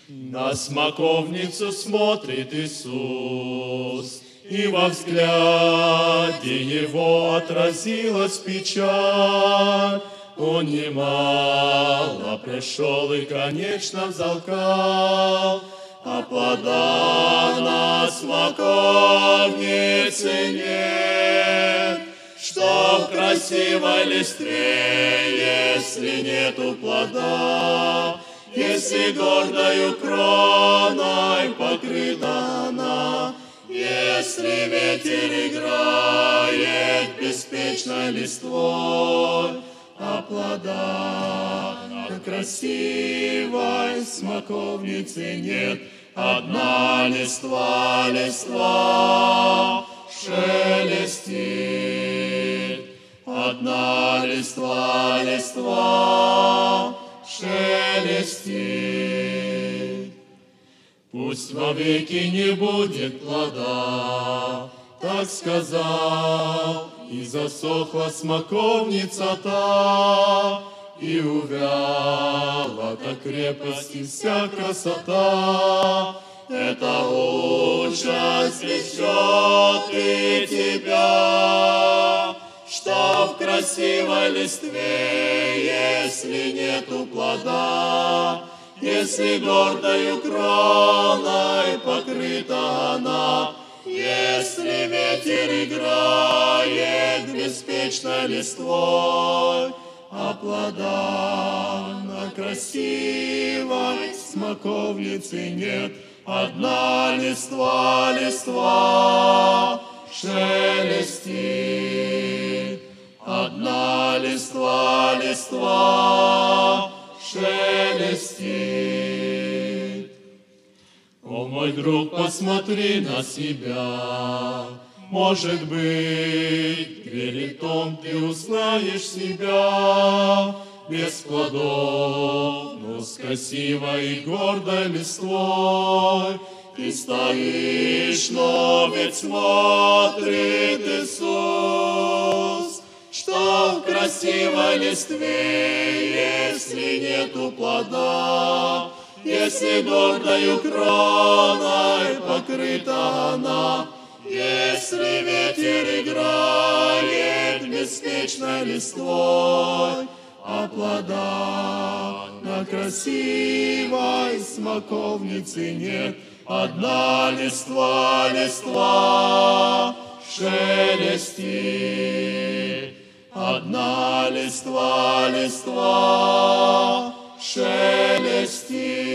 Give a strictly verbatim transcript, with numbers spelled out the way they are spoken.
На смоковницу смотрит Иисус, и во взгляде его отразилась печаль. Он немало прошел и, конечно, взалкал, а плода на смоковнице нет. Что в красивой листве, если нету плода, если гордою кроной покрыта она, если ветер играет беспечной листвой, а плода на красивой смоковнице нет. Одна листва, листва шелестит, одна листва, листва шелестит. Пусть вовеки не будет плода, так сказал, и засохла смоковница та, и увяла та крепость и вся красота. Эта участь влечет и тебя, что в красивой листве, если нету плода, если гордою кроной покрыта она, если ветер играет беспечной листвой, а плода на красивой смоковнице нет. Одна листва, листва шелестит, одна листва, листва шелестит. О, мой друг, посмотри на себя, может быть, перед том ты узнаешь себя без плодов, но с красивой и гордой листвой. Ты стоишь, но ведь смотрит Иисус, что в красивой листве, если нету плода, если гордою кроной покрыта она, если ветер играет беспечной листвой, а плода на красивой смоковнице нет. Одна листва, листва шелестит, одна листва, листва шелестит.